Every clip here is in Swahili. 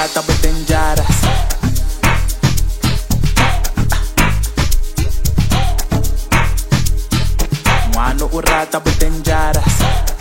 urata betenjaras. Mano urata betenjaras.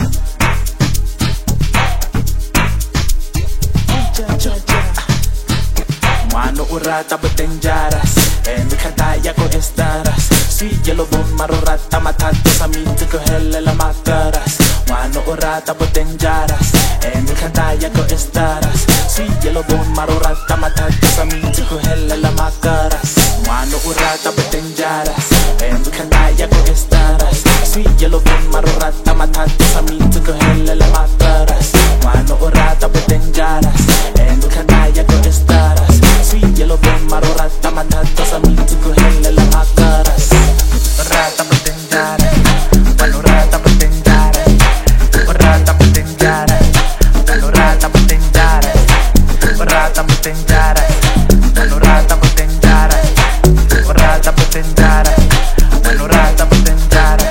Mano urata betenjaras. En mi kataya ko estarás. Si yellow bone marorata matata sa minti ko helle la makaras. Mano urata betenjaras. En mi kataya ko estarás. Si yellow bone marorata matata sa minti ko helle la makaras. Mano urata betenjaras. En mi kataya ko estarás. Si yellow bone marorata matata sa minti ko helle la makaras. Mano urata betenjaras. En mi kataya ko estarás. Si yellow bone marorata matata sa minti ko helle la makaras. Urata betenjaras. Mano urata betenjaras. Urata betenjaras. Mano urata betenjaras. Urata betenjaras. Mano urata betenjaras. Urata betenjaras. Mano urata betenjaras.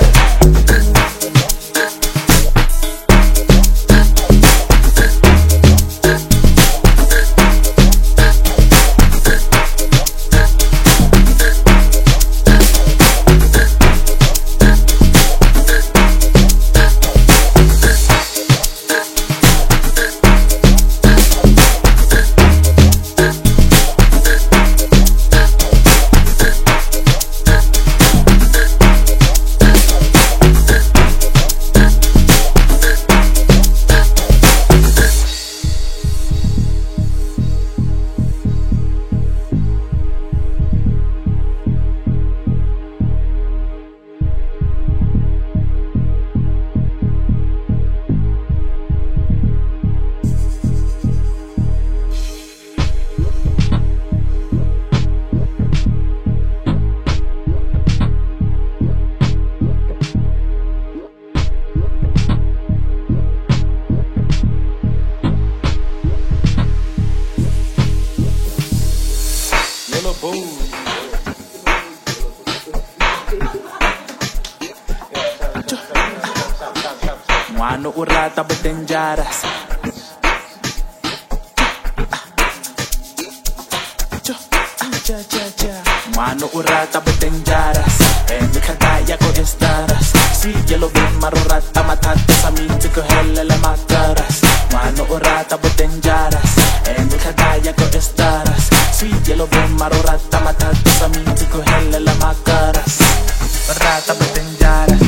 Mano urata betenjaras. Mano urata betenjaras. En mi kataya ko estarás. Si yellow bone marorata matata sa minti ko helle la makaras. Mano urata betenjaras. En mi kataya ko estarás. Si yellow bone marorata matata sa minti ko helle la makaras. Urata betenjaras.